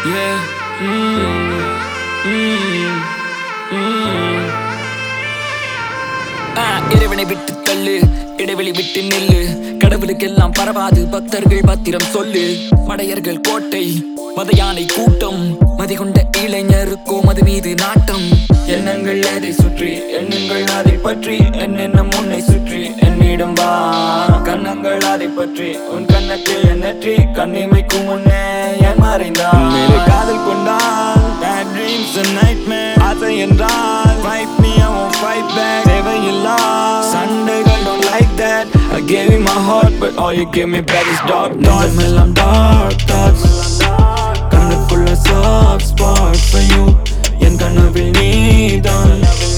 Yeah. இறைவனை விட்டு தள்ளு, இடைவெளி விட்டு நில்லு. கடவுளுக்கெல்லாம் பரவாது, பக்தர்கள் பத்திரம் சொல்லு. மடையர்கள் கோட்டை, மத யானை கூட்டம், மதிகொண்ட இளைஞருக்கோ மது மீது நாட்டம். எண்ணங்கள் அதை சுற்றி, எண்ணங்கள் அதை பற்றி, என்னென்ன உன்னை சுற்றி என்னிடம் வா. கண்ணங்கள் அதை பற்றி, உன் கண்ணத்தில் எண்ணற்றி கண்ணிமைக்கும் முன்னே என் மறைந்தான். மேலே காதல் கொண்டால் bad dreams and nightmare. ஆசை என்றால் fight me, I won't fight back. தேவையில்லா சண்டைகள், don't like that. I gave you my heart, but all you give me back is dark thoughts. Nenjamellam dark thoughts. கண்ணுக்குள்ள soft spot for you. என் கனவில் நீதான்,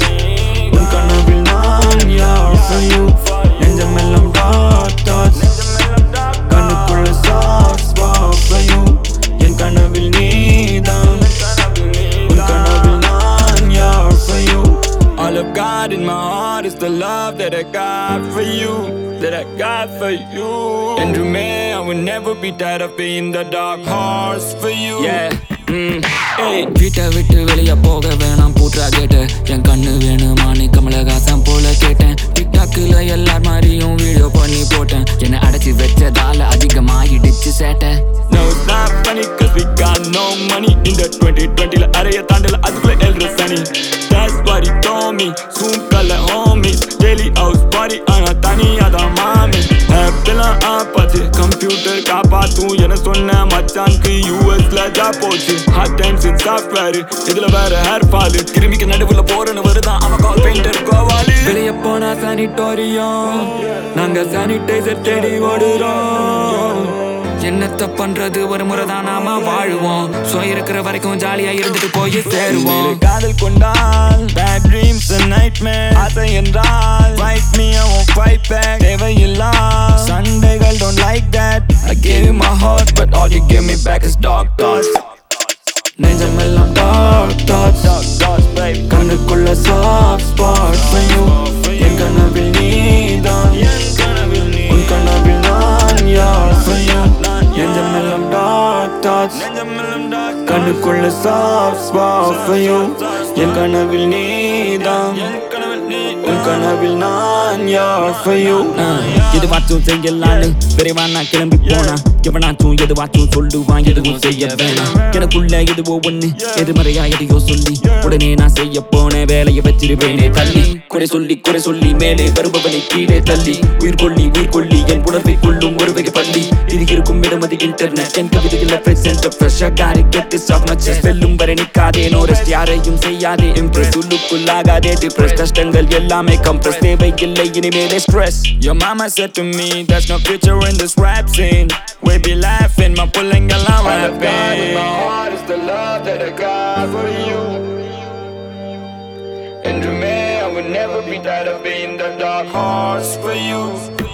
உன் கனவில் நான் யார் for you. Nenjamellam dark thoughts. கண்ணுக்குள்ள soft spot for you. என் கனவில் நீதான், உன் கனவில் நான் யார் for you. All I've got in my heart is the love that I got for you, that I got for you. And remain, I will never be tired of being the dark horse for you. Yeah. வீட்டை விட்டு வெளியே போக வேணாம் பூட்ரா கேட்டு. என் கண்ணு வேணுமானு கமலஹாசன் போல கேட்டேன். டிக்டாக்ல எல்லார் மாதிரியும் வீடியோ பண்ணி போட்டேன். என்னை அடைச்சி வச்சதால அதிகமாயிடுச்சு சேட்டை. No, it's not funny cause we got no money. இந்த 2020ல அறைய தாண்டல அதுக்குள்ள எழுற சனி. That's what he told me. Soon color homies, daily house party ஆனா தனியாதான் மாமி. ஆப்லாம் ஆப்பாச்சு, கம்ப்யூட்டர் காப்பாத்தும் என சொன்ன மச்சானுக்கு யூஎஸ்ல ஜாப் போச்சு. ஹார்ட் டைம்ஸ் இன் சாஃப்ட்வேர், இதுல வேற ஹேர் ஃபால். கிருமிக்கு நடுவுல போறன்னு வருதான் அவன் கால் பெயிண்டர் கோவாலி. வெளிய போனா சானிட்டோரியம், நாங்க சானிடைசர் தேடி ஓடுறோம். என்னத்த பண்றது, ஒரு முறைதான் நாம வாழுவோம். சோ இருக்கிற வரைக்கும் ஜாலியா இருந்துட்டு போய் சேருவோம். காதல் கொண்டால் bad dreams and nightmare. ஆசை என்றால் fight me, I won't fight back. தேவையில்லா சண்டைகள், don't like that. I gave you my heart, but all you give me back is dark thoughts. Nenjamellam dark thoughts, dark thoughts babe. கண்ணுக்குள்ள soft spot for you. என் கனவில் நீதான், உன் கனவில் நான் யார் for you. Nenjamellam dark thoughts, கண்ணுக்குள்ள soft spot for you. என் கனவில் நீதான், உன் கனவில் நான் யார் for you. எதுவாச்சும் செய்யலான்னு விரைவா நான் கிளம்பி போனா, எவனாச்சும் எதுவாச்சும் சொல்லுவான், எதுவும் செய்ய வேணாம். எனக்குள்ள எதுவோ ஒண்ணு எதிர்மறையா எதையோ சொல்லி உடனே நான் செய்ய போன வேலையை வச்சிருவேனே தள்ளி. குறை சொல்லி குறை சொல்லி மேலே வருபவனை கீழே தள்ளி. உயிர் கொள்ளி என் உணர்வை கொள்ளும் ஒரு வகை பள்ளி. இது இருக்கும் இடமதி இன்டர்நெட், என் கவிதையில் பிரசன்ட் ஃப்ரெஷ்ஷா காரி கெட்டு சாப் மச்ச. வெல்லும் வரை நிக்காதே, நோ ரெஸ்ட் யாரையும் செய்யாதே. இம்ப்ரெஸ் உள்ளுக்குள்ளாகாதே, டிப்ரெஸ் கஷ்டங்கள் எல்லாமே கம்ப்ரெஸ். தேவை இல்லை இனிமேலே stress. Your mama said to me there's no future in this rap scene. We be laughing, my புள்ளைங்கெல்லாம் rapping. My heart is the love that I got for you. And remain, I will never be tired of being the dark horse for you.